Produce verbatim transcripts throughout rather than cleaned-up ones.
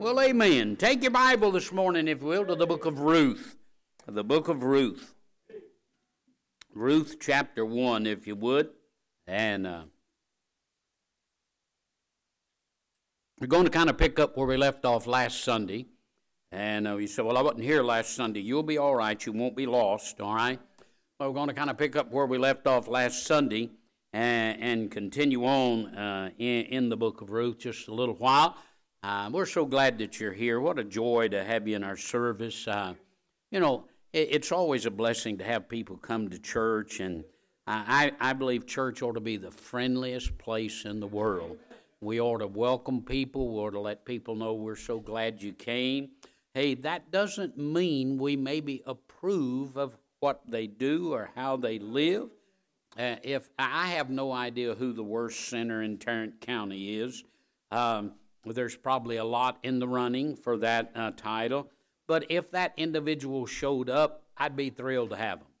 Well, amen. Take your Bible this morning, if you will, to the book of Ruth. The book of Ruth. Ruth chapter one, if you would. And uh, we're going to kind of pick up where we left off last Sunday. And uh, you said, well, I wasn't here last Sunday. You'll be all right. You won't be lost, all right? Well, we're going to kind of pick up where we left off last Sunday and, and continue on uh, in, in the book of Ruth just a little while. Uh, we're so glad that you're here. What a joy to have you in our service. Uh, you know, it, it's always a blessing to have people come to church, and I, I believe church ought to be the friendliest place in the world. We ought to welcome people. We ought to let people know we're so glad you came. Hey, that doesn't mean we maybe approve of what they do or how they live. Uh, if I have no idea who the worst sinner in Tarrant County is, um, there's probably a lot in the running for that uh, title. But if that individual showed up, I'd be thrilled to have them.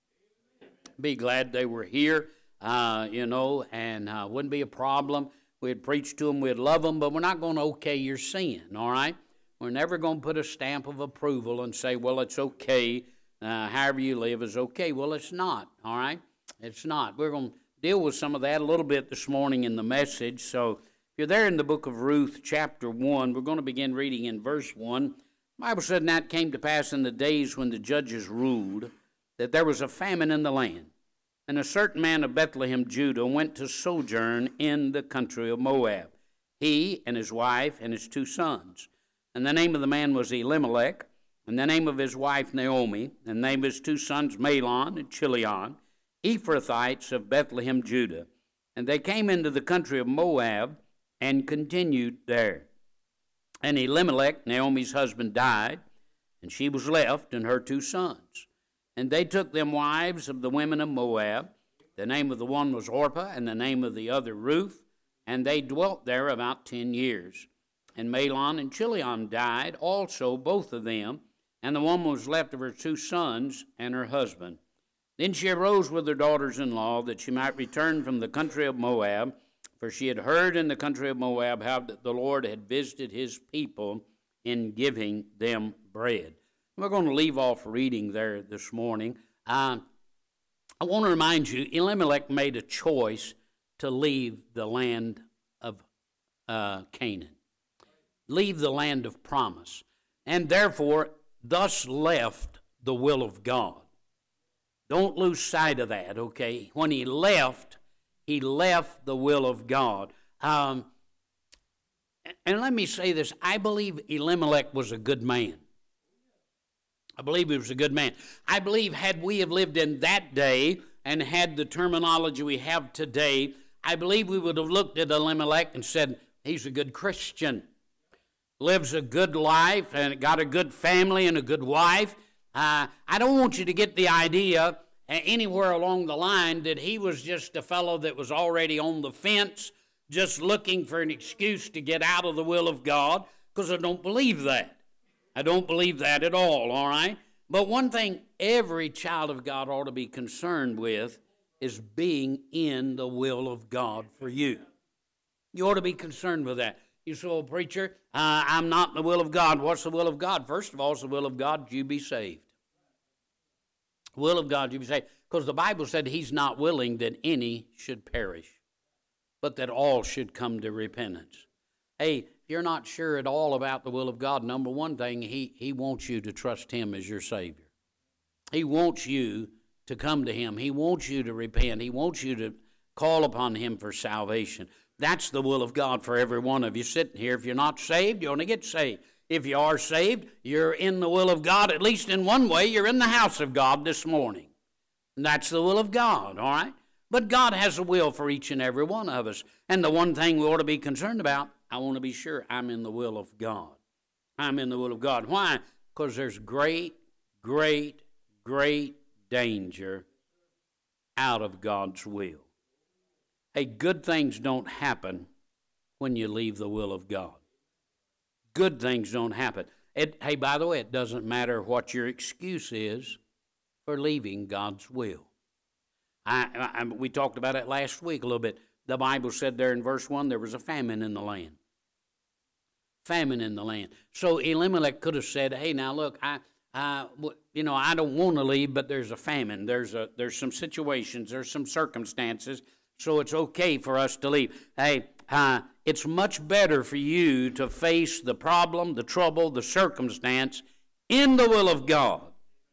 Be glad they were here, uh, you know, and uh, wouldn't be a problem. We'd preach to them, we'd love them, but we're not going to okay your sin, all right? We're never going to put a stamp of approval and say, well, it's okay, uh, however you live is okay. Well, it's not, all right? It's not. We're going to deal with some of that a little bit this morning in the message, so if you're there in the book of Ruth, chapter one, we're going to begin reading in verse one. The Bible said, and that came to pass in the days when the judges ruled, that there was a famine in the land. And a certain man of Bethlehem, Judah, went to sojourn in the country of Moab, he and his wife and his two sons. And the name of the man was Elimelech, and the name of his wife Naomi, and the name of his two sons Mahlon and Chilion, Ephrathites of Bethlehem, Judah. And they came into the country of Moab, and continued there. And Elimelech, Naomi's husband, died, and she was left and her two sons. And they took them wives of the women of Moab. The name of the one was Orpah, and the name of the other Ruth, and they dwelt there about ten years. And Mahlon and Chilion died also, both of them, and the woman was left of her two sons and her husband. Then she arose with her daughters-in-law, that she might return from the country of Moab, for she had heard in the country of Moab how that the Lord had visited his people in giving them bread. We're going to leave off reading there this morning. Uh, I want to remind you, Elimelech made a choice to leave the land of uh, Canaan, leave the land of promise, and therefore thus left the will of God. Don't lose sight of that, okay? When he left, He left the will of God. Um, and let me say this. I believe Elimelech was a good man. I believe he was a good man. I believe had we have lived in that day and had the terminology we have today, I believe we would have looked at Elimelech and said, he's a good Christian. Lives a good life and got a good family and a good wife. Uh, I don't want you to get the idea anywhere along the line that he was just a fellow that was already on the fence, just looking for an excuse to get out of the will of God, because I don't believe that. I don't believe that at all, all right? But one thing every child of God ought to be concerned with is being in the will of God for you. You ought to be concerned with that. You say, well, preacher, uh, I'm not in the will of God. What's the will of God? First of all, it's the will of God you be saved. Will of God you be saved. Because the Bible said he's not willing that any should perish, but that all should come to repentance. Hey, if you're not sure at all about the will of God, number one thing, he, he wants you to trust him as your Savior. He wants you to come to him. He wants you to repent. He wants you to call upon him for salvation. That's the will of God for every one of you sitting here. If you're not saved, you're going to get saved. If you are saved, you're in the will of God, at least in one way. You're in the house of God this morning. And that's the will of God, all right? But God has a will for each and every one of us. And the one thing we ought to be concerned about, I want to be sure I'm in the will of God. I'm in the will of God. Why? Because there's great, great, great danger out of God's will. Hey, good things don't happen when you leave the will of God. Good things don't happen. It, hey, by the way, it doesn't matter what your excuse is for leaving God's will. I, I, we talked about it last week a little bit. The Bible said there in verse one there was a famine in the land. famine in the land. So Elimelech could have said, hey, now look, I, I you know, I don't want to leave, but there's a famine. There's a there's some situations, there's some circumstances, so it's okay for us to leave. Hey, uh, it's much better for you to face the problem, the trouble, the circumstance in the will of God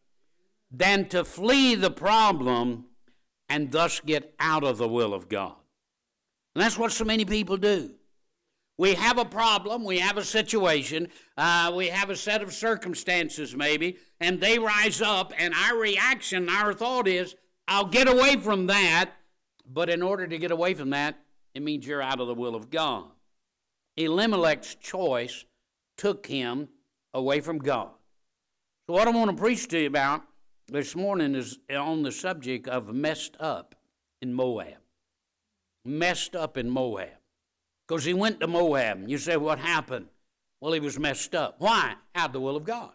than to flee the problem and thus get out of the will of God. And that's what so many people do. We have a problem, we have a situation, uh, we have a set of circumstances maybe, and they rise up, and our reaction, our thought is, I'll get away from that, but in order to get away from that, it means you're out of the will of God. Elimelech's choice took him away from God. So what I want to preach to you about this morning is on the subject of messed up in Moab. Messed up in Moab. Because he went to Moab. And you say, what happened? Well, he was messed up. Why? Out of the will of God.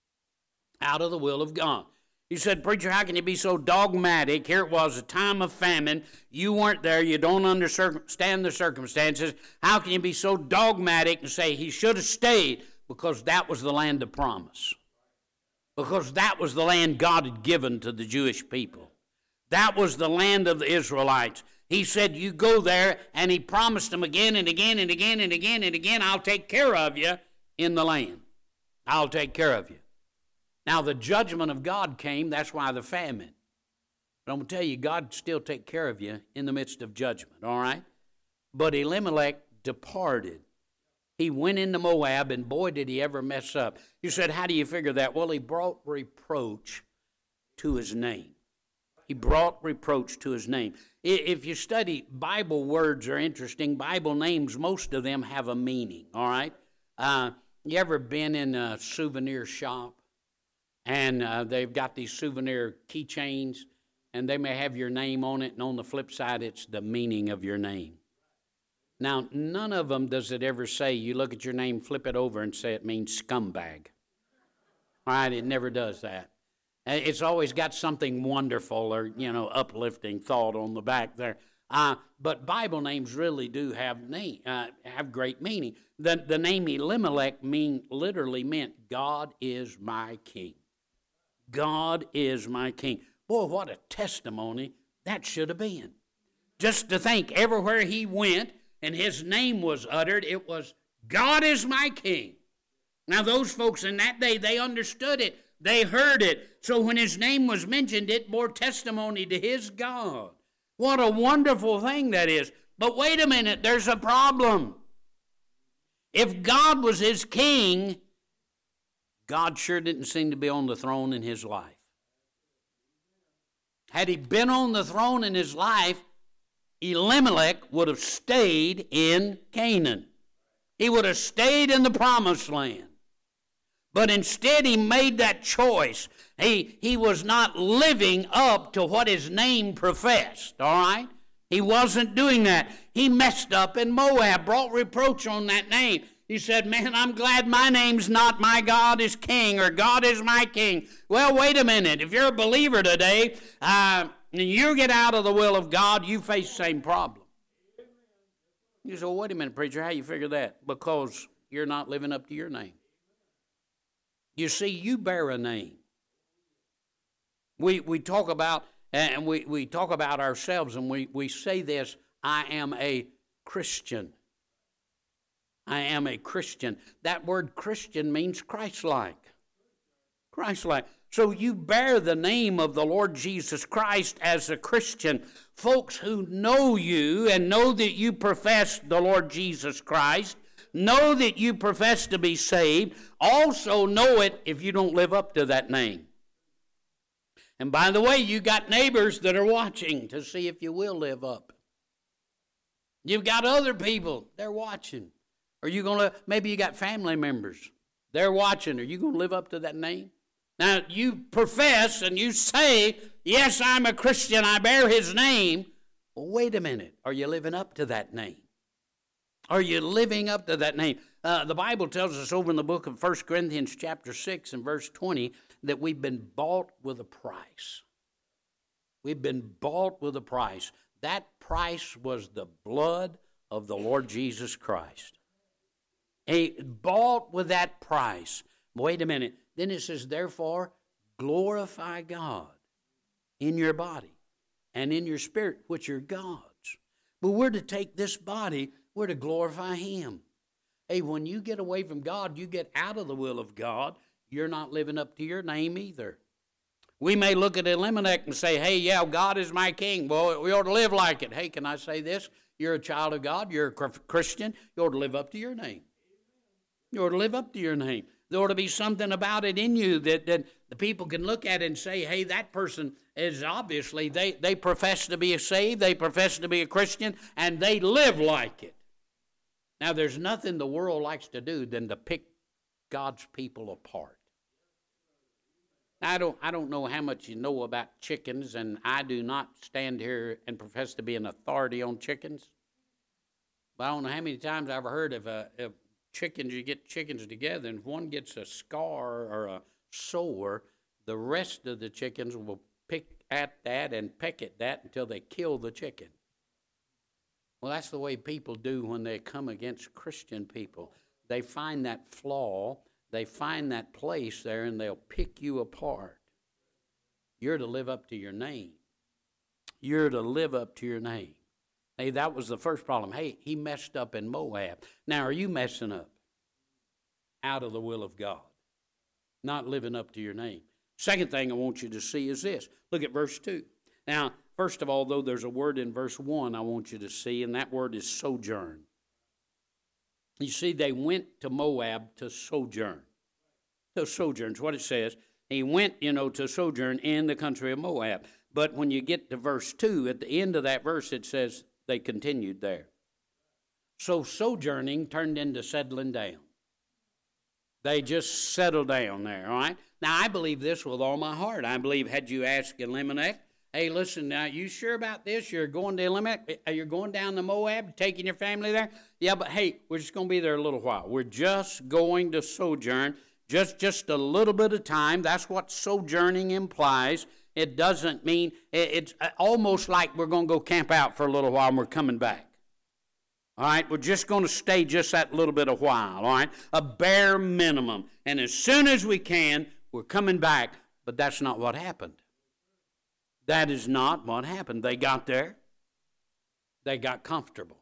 Out of the will of God. You said, preacher, how can you be so dogmatic? Here it was, a time of famine. You weren't there. You don't understand the circumstances. How can you be so dogmatic and say he should have stayed? Because that was the land of promise. Because that was the land God had given to the Jewish people. That was the land of the Israelites. He said, you go there, and he promised them again and again and again and again and again, I'll take care of you in the land. I'll take care of you. Now, the judgment of God came, that's why the famine. But I'm going to tell you, God still take care of you in the midst of judgment, all right? But Elimelech departed. He went into Moab, and boy, did he ever mess up. You said, how do you figure that? Well, he brought reproach to his name. He brought reproach to his name. If you study, Bible words are interesting. Bible names, most of them have a meaning, all right? Uh, you ever been in a souvenir shop? And uh, they've got these souvenir keychains, and they may have your name on it, and on the flip side, it's the meaning of your name. Now, none of them does it ever say, you look at your name, flip it over, and say it means scumbag. All right, it never does that. It's always got something wonderful or, you know, uplifting thought on the back there. Uh, but Bible names really do have name, uh, have great meaning. The, the name Elimelech mean, literally meant, God is my king. God is my king. Boy, what a testimony that should have been. Just to think, everywhere he went and his name was uttered, it was, God is my king. Now, those folks in that day, they understood it. They heard it. So when his name was mentioned, it bore testimony to his God. What a wonderful thing that is. But wait a minute, there's a problem. If God was his king, God sure didn't seem to be on the throne in his life. Had he been on the throne in his life, Elimelech would have stayed in Canaan. He would have stayed in the promised land. But instead he made that choice. He, he was not living up to what his name professed, all right? He wasn't doing that. He messed up in Moab, brought reproach on that name. He said, man, I'm glad my name's not my God is king or God is my king. Well, wait a minute. If you're a believer today uh, and you get out of the will of God, you face the same problem. You say, well, wait a minute, preacher, how you figure that? Because you're not living up to your name. You see, you bear a name. We we talk about and we, we talk about ourselves and we, we say this, I am a Christian. I am a Christian. That word Christian means Christ-like. Christ-like. So you bear the name of the Lord Jesus Christ as a Christian. Folks who know you and know that you profess the Lord Jesus Christ, know that you profess to be saved, also know it if you don't live up to that name. And by the way, you got neighbors that are watching to see if you will live up. You've got other people, they're watching. Are you going to, maybe you got family members, they're watching. Are you going to live up to that name? Now, you profess and you say, yes, I'm a Christian, I bear his name. Well, wait a minute. Are you living up to that name? Are you living up to that name? Uh, the Bible tells us over in the book of First Corinthians chapter six and verse twenty that we've been bought with a price. We've been bought with a price. That price was the blood of the Lord Jesus Christ. He bought with that price. Wait a minute. Then it says, therefore, glorify God in your body and in your spirit, which are God's. But we're to take this body, we're to glorify Him. Hey, when you get away from God, you get out of the will of God, you're not living up to your name either. We may look at Elimelech and say, hey, yeah, God is my king. Well, we ought to live like it. Hey, can I say this? You're a child of God. You're a Christian. You ought to live up to your name. You ought to live up to your name. There ought to be something about it in you that, that the people can look at it and say, hey, that person is obviously, they, they profess to be a saved, they profess to be a Christian, and they live like it. Now, there's nothing the world likes to do than to pick God's people apart. Now, I don't, I don't know how much you know about chickens, and I do not stand here and profess to be an authority on chickens. But I don't know how many times I've heard of, uh, of chickens, you get chickens together, and if one gets a scar or a sore, the rest of the chickens will pick at that and peck at that until they kill the chicken. Well, that's the way people do when they come against Christian people. They find that flaw, they find that place there, and they'll pick you apart. You're to live up to your name. You're to live up to your name. Hey, that was the first problem. Hey, he messed up in Moab. Now, are you messing up? Out of the will of God. Not living up to your name. Second thing I want you to see is this. Look at verse two. Now, first of all, though, there's a word in verse one I want you to see, and that word is sojourn. You see, they went to Moab to sojourn. To sojourn is what it says. He went, you know, to sojourn in the country of Moab. But when you get to verse two, at the end of that verse, it says they continued there. So sojourning turned into settling down. They just settled down there, all right? Now, I believe this with all my heart. I believe had you asked Elimelech, hey, listen, now, you sure about this? You're going to Elimelech? You're going down to Moab, taking your family there? Yeah, but hey, we're just going to be there a little while. We're just going to sojourn, just, just a little bit of time. That's what sojourning implies. It doesn't mean, it's almost like we're going to go camp out for a little while and we're coming back. All right, we're just going to stay just that little bit of while, all right? A bare minimum. And as soon as we can, we're coming back. But that's not what happened. That is not what happened. They got there. They got comfortable.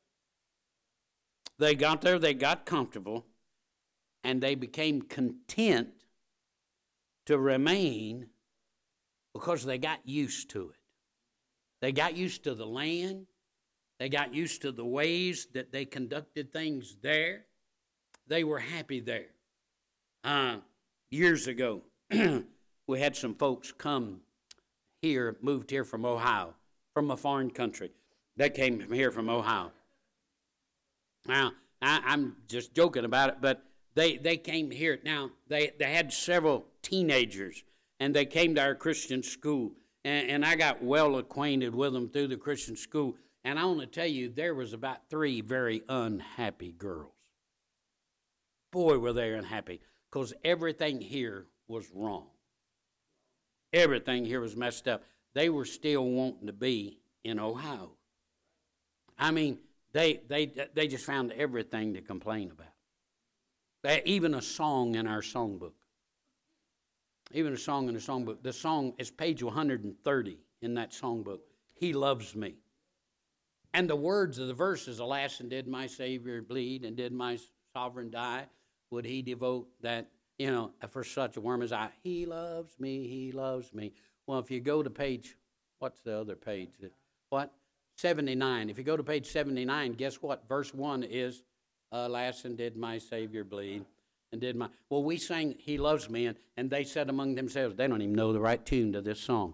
They got there, they got comfortable, and they became content to remain because they got used to it. They got used to the land. They got used to the ways that they conducted things there. They were happy there. Uh, years ago, we had some folks come here, moved here from Ohio, from a foreign country. They came from here from Ohio. Now, I, I'm just joking about it, but they, they came here. Now, they, they had several teenagers, and they came to our Christian school. And, and I got well acquainted with them through the Christian school. And I want to tell you, there was about three very unhappy girls. Boy, were they unhappy, because everything here was wrong. Everything here was messed up. They were still wanting to be in Ohio. I mean, they they they just found everything to complain about. They, even a song in our songbook. Even a song in the songbook. The song is page one hundred thirty in that songbook. He loves me. And the words of the verse is, alas, and did my Savior bleed, and did my sovereign die? Would he devote that, you know, for such a worm as I? He loves me, he loves me. Well, if you go to page, what's the other page? What? seventy-nine. If you go to page seventy-nine, guess what? Verse one is, alas, and did my Savior bleed, and did my... Well, we sang He Loves Me, and, and they said among themselves, they don't even know the right tune to this song.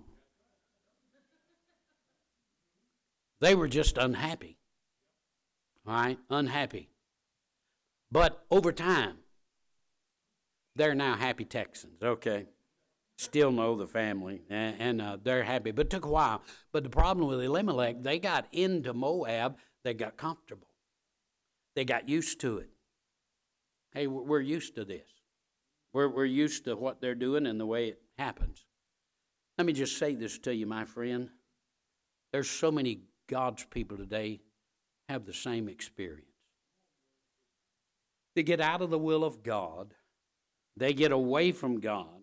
They were just unhappy. All right? Unhappy. But over time, they're now happy Texans, okay? Still know the family, and, and uh, they're happy. But it took a while. But the problem with Elimelech, they got into Moab, they got comfortable. They got used to it. Hey, we're used to this. We're, we're used to what they're doing and the way it happens. Let me just say this to you, my friend. There's so many God's people today have the same experience. They get out of the will of God. They get away from God.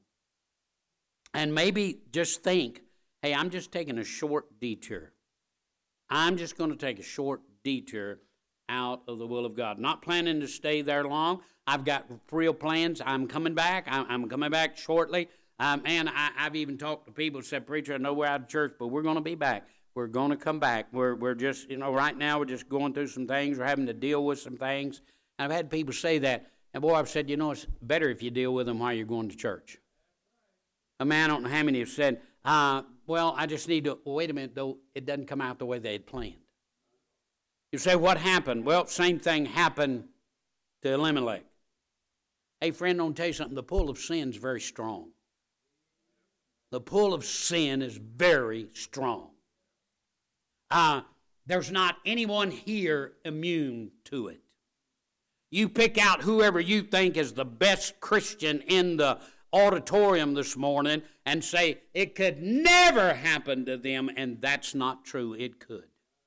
And maybe just think, hey, I'm just taking a short detour. I'm just going to take a short detour out of the will of God. Not planning to stay there long. I've got real plans. I'm coming back. I'm, I'm coming back shortly. Um, and I, I've even talked to people who said, preacher, I know we're out of church, but we're going to be back. We're going to come back. We're, we're just, you know, right now we're just going through some things. We're having to deal with some things. And I've had people say that. And boy, I've said, you know, it's better if you deal with them while you're going to church. A man, I don't know how many have said, uh, well, I just need to, well, wait a minute, though, it doesn't come out the way they had planned. You say, what happened? Well, same thing happened to Elimelech. Hey, friend, I want to tell you something. The pull of sin is very strong. The pull of sin is very strong. Uh, there's not anyone here immune to it. You pick out whoever you think is the best Christian in the auditorium this morning and say, it could never happen to them, and that's not true. It could.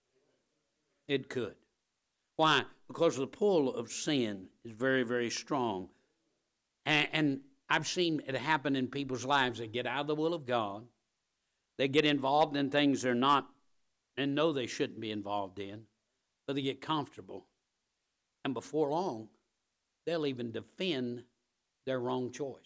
It could. Why? Because the pull of sin is very, very strong. And, and I've seen it happen in people's lives. They get out of the will of God. They get involved in things they're not and know they shouldn't be involved in, but they get comfortable. And before long, they'll even defend their wrong choice.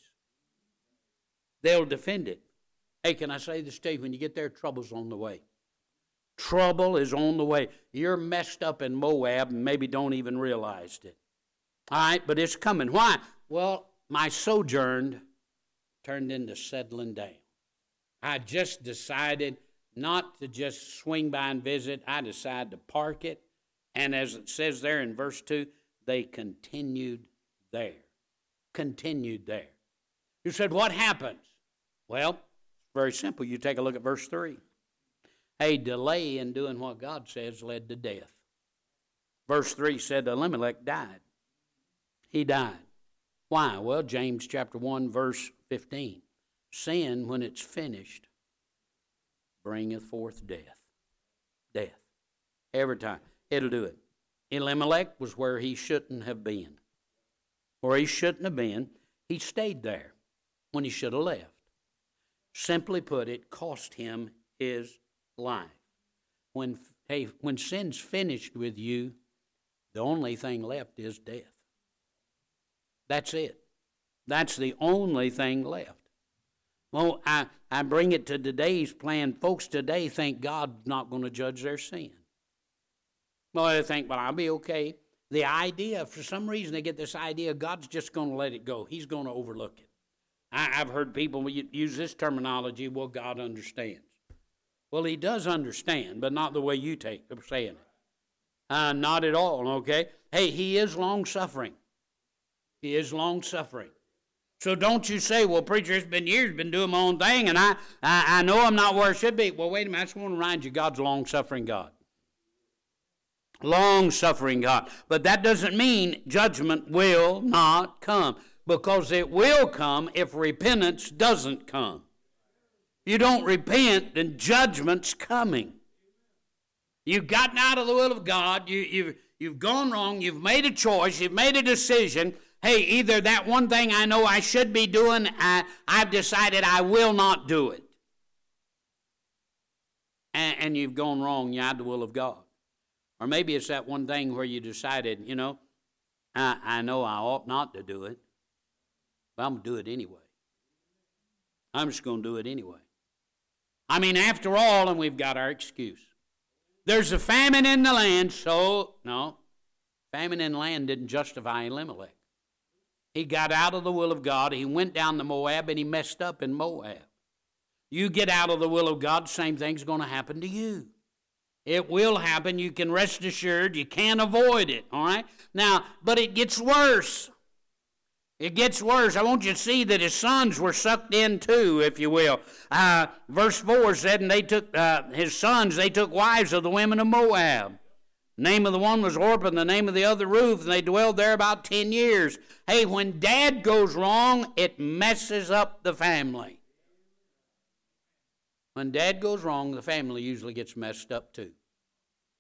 They'll defend it. Hey, can I say this to you? When you get there, trouble's on the way. Trouble is on the way. You're messed up in Moab and maybe don't even realize it. All right, but it's coming. Why? Well, my sojourn turned into settling down. I just decided not to just swing by and visit. I decided to park it. And as it says there in verse two, they continued there. Continued there. You said, what happens? Well, it's very simple. You take a look at verse three. A delay in doing what God says led to death. Verse three said Elimelech died. He died. Why? Well, James chapter one, verse fifteen. Sin, when it's finished, bringeth forth death. Death. Every time. It'll do it. Elimelech was where he shouldn't have been. Where he shouldn't have been. He stayed there when he should have left. Simply put, it cost him his life. When, hey, when sin's finished with you, the only thing left is death. That's it. That's the only thing left. Well, I, I bring it to today's plan. Folks today think God's not going to judge their sin. Well, they think, well, I'll be okay. The idea, for some reason, they get this idea God's just going to let it go. He's going to overlook it. I, I've heard people use this terminology, well, God understands. Well, he does understand, but not the way you take it, saying it. Uh, not at all, okay? Hey, he is long-suffering. He is long-suffering. So don't you say, well, preacher, it's been years, been doing my own thing, and I, I, I know I'm not where I should be. Well, wait a minute, I just want to remind you, God's a long-suffering God. Long-suffering God. But that doesn't mean judgment will not come, because it will come if repentance doesn't come. If you don't repent, then judgment's coming. You've gotten out of the will of God. You, you've, you've gone wrong. You've made a choice. You've made a decision. Hey, either that one thing I know I should be doing, I, I've decided I will not do it. And, and you've gone wrong. You're out of the will of God. Or maybe it's that one thing where you decided, you know, I, I know I ought not to do it, but I'm going to do it anyway. I'm just going to do it anyway. I mean, after all, and we've got our excuse. There's a famine in the land, so, no, famine in the land didn't justify Elimelech. He got out of the will of God. He went down to Moab, and he messed up in Moab. You get out of the will of God, same thing's going to happen to you. It will happen. You can rest assured. You can't avoid it, all right? Now, but it gets worse. It gets worse. I want you to see that his sons were sucked in too, if you will. Uh, verse four said, and they took, uh, his sons, they took wives of the women of Moab. The name of the one was Orpah, and the name of the other Ruth, and they dwelled there about ten years. Hey, when dad goes wrong, it messes up the family. When dad goes wrong, the family usually gets messed up too.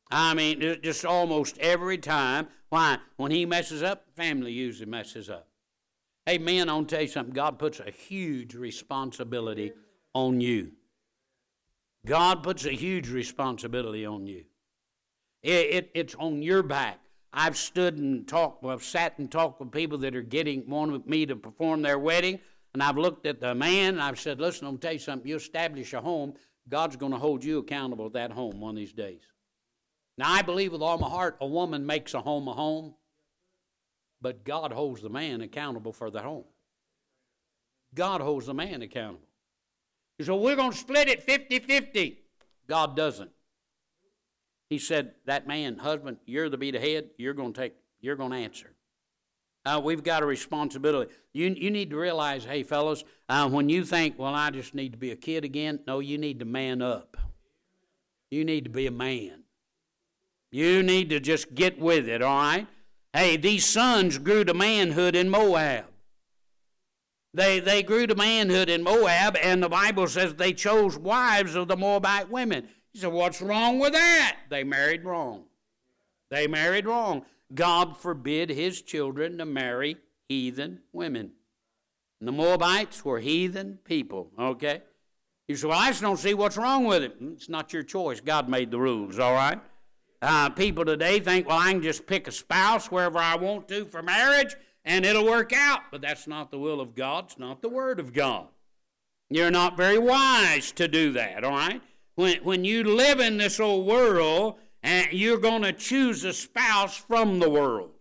I mean, just almost every time. Why? When he messes up, family usually messes up. Hey, men, I want to tell you something. God puts a huge responsibility on you. God puts a huge responsibility on you. It, it, it's on your back. I've stood and talked, well, I've sat and talked with people that are getting, wanting me to perform their wedding, and I've looked at the man, and I've said, listen, I'm going to tell you something. You establish a home, God's going to hold you accountable to that home one of these days. Now, I believe with all my heart a woman makes a home a home, but God holds the man accountable for the home. God holds the man accountable. He said, we're going to split it fifty-fifty. God doesn't. He said, that man, husband, you're the be the head, you're going to take, you're going to answer. Uh, we've got a responsibility. You, you need to realize, hey, fellas, uh, when you think, well, I just need to be a kid again, no, you need to man up. You need to be a man. You need to just get with it, all right? Hey, these sons grew to manhood in Moab. They, they grew to manhood in Moab, and the Bible says they chose wives of the Moabite women. He said, what's wrong with that? They married wrong. They married wrong. God forbid his children to marry heathen women. And the Moabites were heathen people, okay? You say, well, I just don't see what's wrong with it. It's not your choice. God made the rules, all right? Uh, people today think, well, I can just pick a spouse wherever I want to for marriage, and it'll work out. But that's not the will of God. It's not the Word of God. You're not very wise to do that, all right? When, when you live in this old world, and you're going to choose a spouse from the world.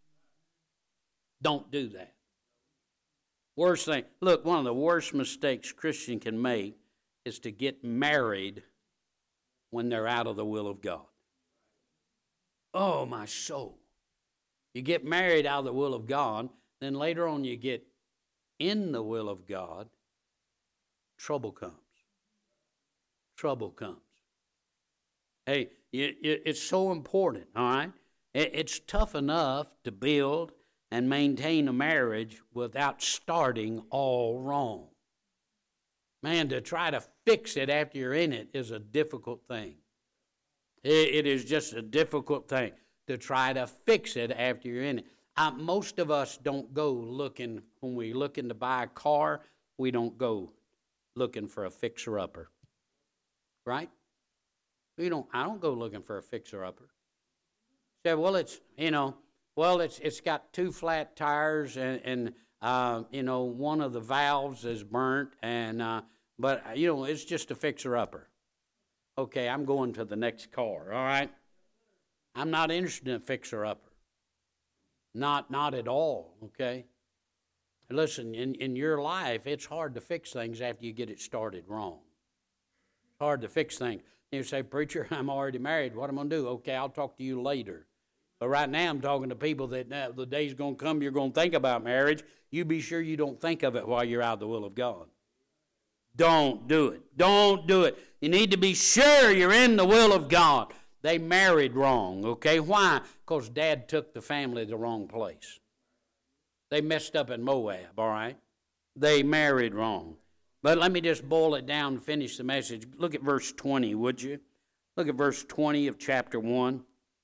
Don't do that. Worst thing, look, one of the worst mistakes a Christian can make is to get married when they're out of the will of God. Oh, my soul. You get married out of the will of God, then later on you get in the will of God, trouble comes. Trouble comes. Hey, it's so important, all right? It's tough enough to build and maintain a marriage without starting all wrong. Man, to try to fix it after you're in it is a difficult thing. It is just a difficult thing to try to fix it after you're in it. Uh, most of us don't go looking, when we're looking to buy a car, we don't go looking for a fixer-upper, right? We don't. I don't go looking for a fixer-upper. Say, well, it's, you know, well, it's it's got two flat tires and, and uh, you know, one of the valves is burnt, and uh, but, you know, it's just a fixer-upper. Okay, I'm going to the next car, all right? I'm not interested in a fixer-upper. Not, not at all, okay? Listen, in, in your life, it's hard to fix things after you get it started wrong. It's hard to fix things. You say, preacher, I'm already married. What am I going to do? Okay, I'll talk to you later. But right now I'm talking to people that uh, the day's going to come, you're going to think about marriage. You be sure you don't think of it while you're out of the will of God. Don't do it. Don't do it. You need to be sure you're in the will of God. They married wrong, okay? Why? Because Dad took the family to the wrong place. They messed up in Moab, all right? They married wrong. But let me just boil it down and finish the message. Look at verse twenty, would you? Look at verse twenty of chapter one.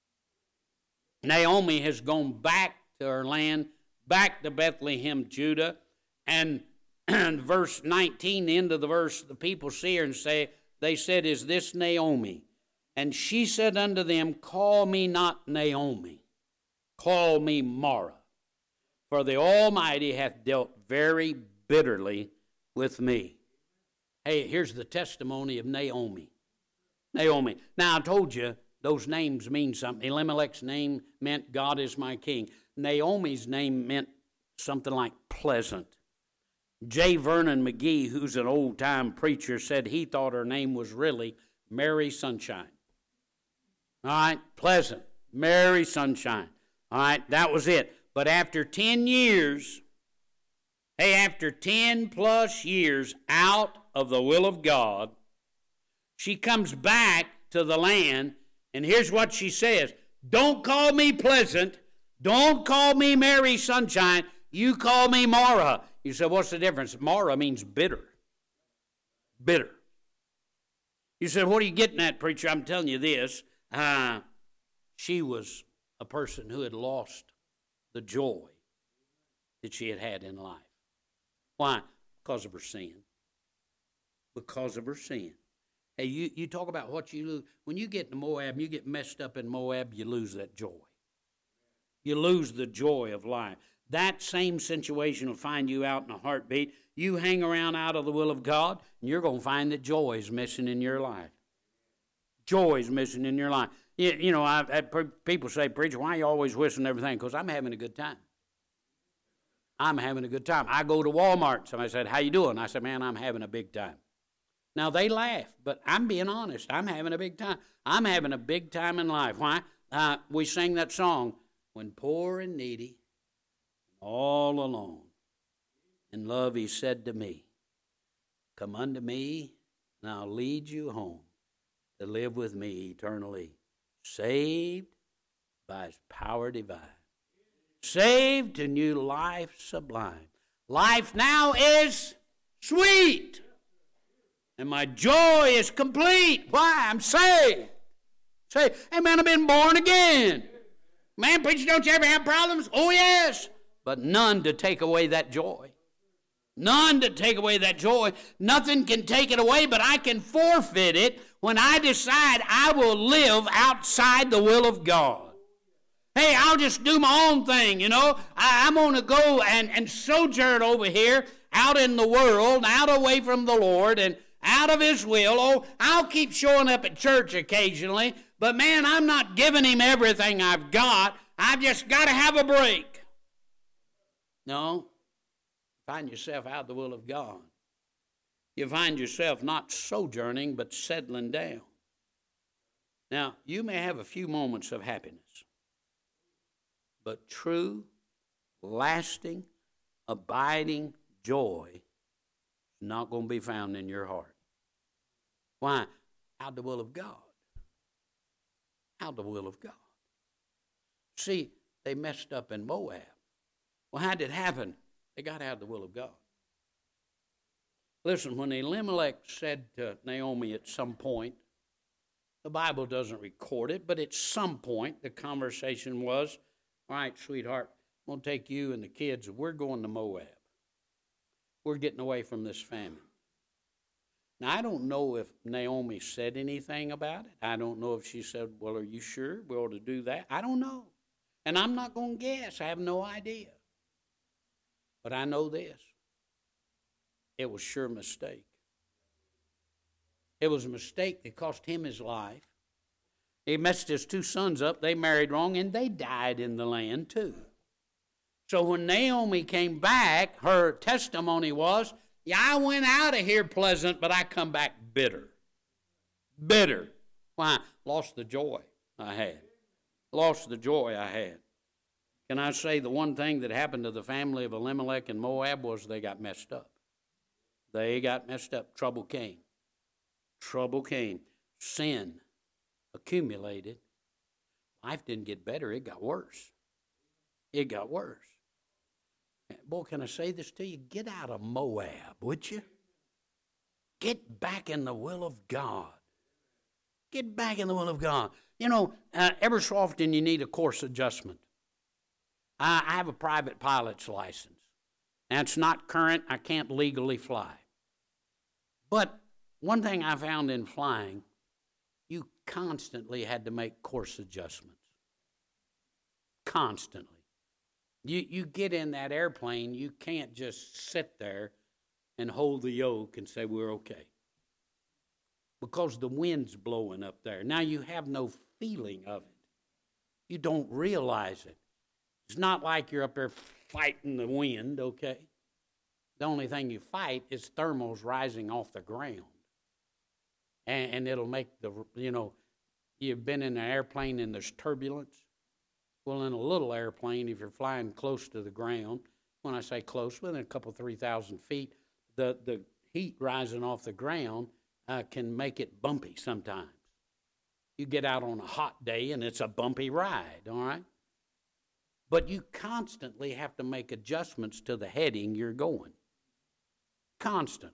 Naomi has gone back to her land, back to Bethlehem, Judah. And verse nineteen, the end of the verse, the people see her and say, they said, is this Naomi? And she said unto them, call me not Naomi, call me Mara. For the Almighty hath dealt very bitterly with me. Hey, here's the testimony of Naomi. Naomi. Now, I told you those names mean something. Elimelech's name meant God is my king. Naomi's name meant something like pleasant. J. Vernon McGee, who's an old-time preacher, said he thought her name was really Mary Sunshine. All right, pleasant, Mary Sunshine. All right, that was it. But after ten years, hey, after ten plus years out of the will of God, she comes back to the land, and here's what she says. Don't call me pleasant. Don't call me Mary Sunshine. You call me Mara. You say, what's the difference? Mara means bitter. Bitter. You said, what are you getting at, preacher? I'm telling you this. Uh, She was a person who had lost the joy that she had had in life. Why? Because of her sin. Because of her sin. Hey, you, you talk about what you lose. When you get to Moab and you get messed up in Moab, you lose that joy. You lose the joy of life. That same situation will find you out in a heartbeat. You hang around out of the will of God, and you're going to find that joy is missing in your life. Joy is missing in your life. You, you know, I've had people say, preacher, why are you always whistling everything? Because I'm having a good time. I'm having a good time. I go to Walmart. Somebody said, how you doing? I said, man, I'm having a big time. Now, they laugh, but I'm being honest. I'm having a big time. I'm having a big time in life. Why? Uh, we sang that song, when poor and needy, all alone, in love he said to me, come unto me, and I'll lead you home to live with me eternally, saved by his power divine, saved to new life sublime. Life now is sweet, and my joy is complete. Why? I'm saved. Saved. Hey, man, I've been born again. Man, preacher, don't you ever have problems? Oh, yes. But none to take away that joy. None to take away that joy. Nothing can take it away, but I can forfeit it when I decide I will live outside the will of God. Hey, I'll just do my own thing, you know. I, I'm going to go and, and sojourn over here out in the world, out away from the Lord and out of his will. Oh, I'll keep showing up at church occasionally, but man, I'm not giving him everything I've got. I've just got to have a break. No, find yourself out of the will of God. You find yourself not sojourning, but settling down. Now, you may have a few moments of happiness, but true, lasting, abiding joy is not going to be found in your heart. Why? Out of the will of God. Out of the will of God. See, they messed up in Moab. Well, how did it happen? They got out of the will of God. Listen, when Elimelech said to Naomi at some point, the Bible doesn't record it, but at some point the conversation was, all right, sweetheart, I'm going to take you and the kids, and we're going to Moab. We're getting away from this famine. Now, I don't know if Naomi said anything about it. I don't know if she said, well, are you sure we ought to do that? I don't know. And I'm not going to guess. I have no idea. But I know this. It was sure a mistake. It was a mistake that cost him his life. He messed his two sons up. They married wrong, and they died in the land too. So when Naomi came back, her testimony was, yeah, I went out of here pleasant, but I come back bitter. Bitter. Why? Lost the joy I had. Lost the joy I had. Can I say the one thing that happened to the family of Elimelech and Moab was they got messed up. They got messed up. Trouble came. Trouble came. Sin accumulated. Life didn't get better. It got worse. It got worse. Boy, can I say this to you? Get out of Moab, would you? Get back in the will of God. Get back in the will of God. You know, uh, ever so often you need a course adjustment. I, I have a private pilot's license. Now, it's not current. I can't legally fly. But one thing I found in flying, you constantly had to make course adjustments. Constantly. You, you get in that airplane, you can't just sit there and hold the yoke and say, we're okay. Because the wind's blowing up there. Now you have no feeling of it. You don't realize it. It's not like you're up there fighting the wind, okay? The only thing you fight is thermals rising off the ground. And, and it'll make the, you know, you've been in an airplane and there's turbulence. Well, in a little airplane, if you're flying close to the ground, when I say close, within a couple, three thousand feet, the, the heat rising off the ground uh, can make it bumpy sometimes. You get out on a hot day and it's a bumpy ride, all right? But you constantly have to make adjustments to the heading you're going. Constantly.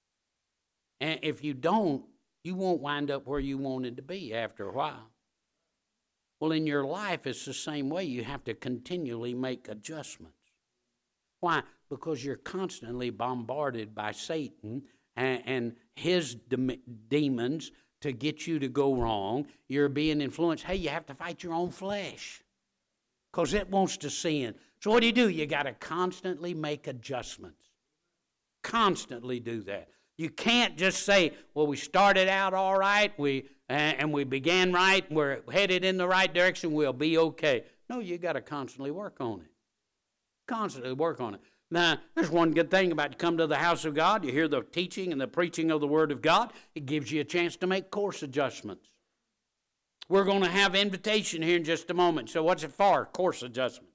And if you don't, you won't wind up where you wanted to be after a while. Well, in your life, it's the same way. You have to continually make adjustments. Why? Because you're constantly bombarded by Satan and, and his de- demons to get you to go wrong. You're being influenced. Hey, you have to fight your own flesh because it wants to sin. So what do you do? You got to constantly make adjustments. Constantly do that. You can't just say, well, we started out all right, we and, and we began right, and we're headed in the right direction, we'll be okay. No, you got to constantly work on it. Constantly work on it. Now, there's one good thing about you come to the house of God, you hear the teaching and the preaching of the Word of God, it gives you a chance to make course adjustments. We're going to have invitation here in just a moment. So what's it for? Course adjustment.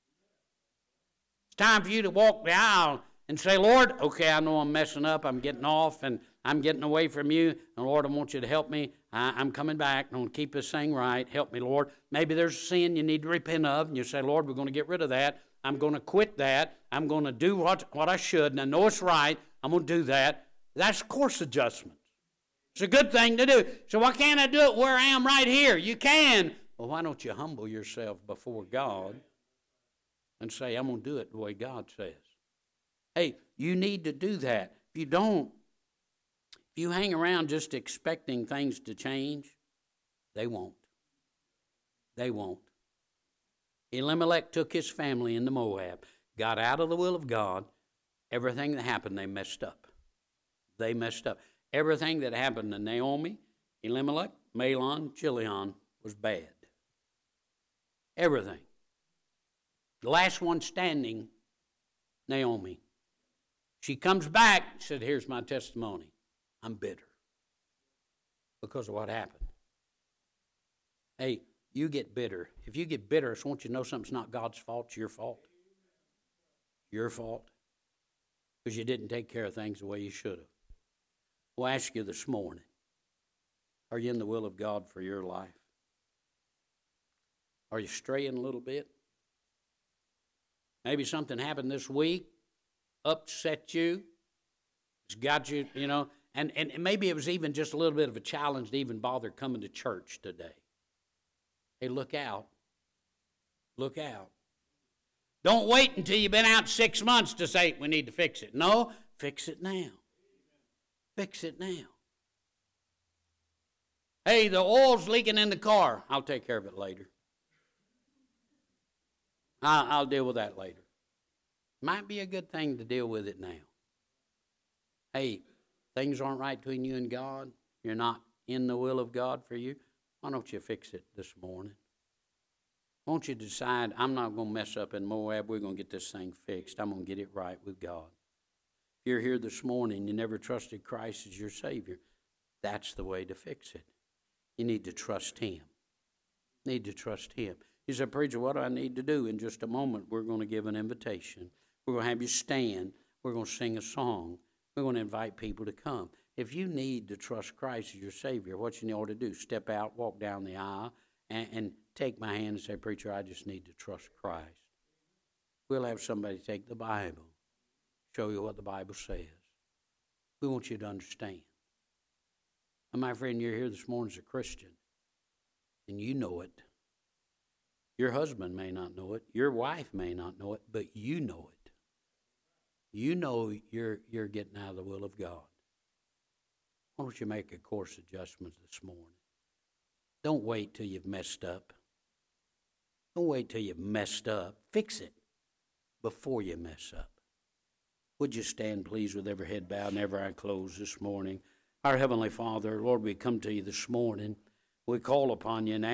It's time for you to walk the aisle and say, Lord, okay, I know I'm messing up, I'm getting off, and I'm getting away from you, and Lord, I want you to help me. I, I'm coming back, I'm going to keep this thing right. Help me, Lord. Maybe there's a sin you need to repent of, and you say, Lord, we're going to get rid of that. I'm going to quit that. I'm going to do what, what I should, and I know it's right. I'm going to do that. That's course adjustment. It's a good thing to do. So why can't I do it where I am right here? You can. Well, why don't you humble yourself before God and say, I'm going to do it the way God says. Hey, you need to do that. If you don't, if you hang around just expecting things to change, they won't. They won't. Elimelech took his family into Moab, got out of the will of God. Everything that happened, they messed up. They messed up. Everything that happened to Naomi, Elimelech, Mahlon, Chilion was bad. Everything. The last one standing, Naomi. She comes back and said, here's my testimony. I'm bitter because of what happened. Hey, you get bitter. If you get bitter, I want you to know something's not God's fault, it's your fault. Your fault. Because you didn't take care of things the way you should have. We'll ask you this morning, are you in the will of God for your life? Are you straying a little bit? Maybe something happened this week, upset you, it's got you, you know, and, and maybe it was even just a little bit of a challenge to even bother coming to church today. Hey, look out. Look out. Don't wait until you've been out six months to say, we need to fix it. No, fix it now. Fix it now. Hey, the oil's leaking in the car. I'll take care of it later. I'll, I'll deal with that later. Might be a good thing to deal with it now. Hey, things aren't right between you and God. You're not in the will of God for you. Why don't you fix it this morning? Won't you decide, I'm not going to mess up in Moab. We're going to get this thing fixed. I'm going to get it right with God. If you're here this morning, you never trusted Christ as your Savior, that's the way to fix it. You need to trust Him. Need to trust Him. You say, preacher, what do I need to do? In just a moment, we're going to give an invitation. We're going to have you stand. We're going to sing a song. We're going to invite people to come. If you need to trust Christ as your Savior, what you need to do, step out, walk down the aisle, and, and take my hand and say, preacher, I just need to trust Christ. We'll have somebody take the Bible, show you what the Bible says. We want you to understand. And my friend, you're here this morning as a Christian, and you know it. Your husband may not know it. Your wife may not know it, but you know it. You know you're, you're getting out of the will of God. Why don't you make a course adjustment this morning? Don't wait till you've messed up. Don't wait till you've messed up. Fix it before you mess up. Would you stand, please, with every head bowed and every eye closed this morning? Our Heavenly Father, Lord, we come to you this morning. We call upon you and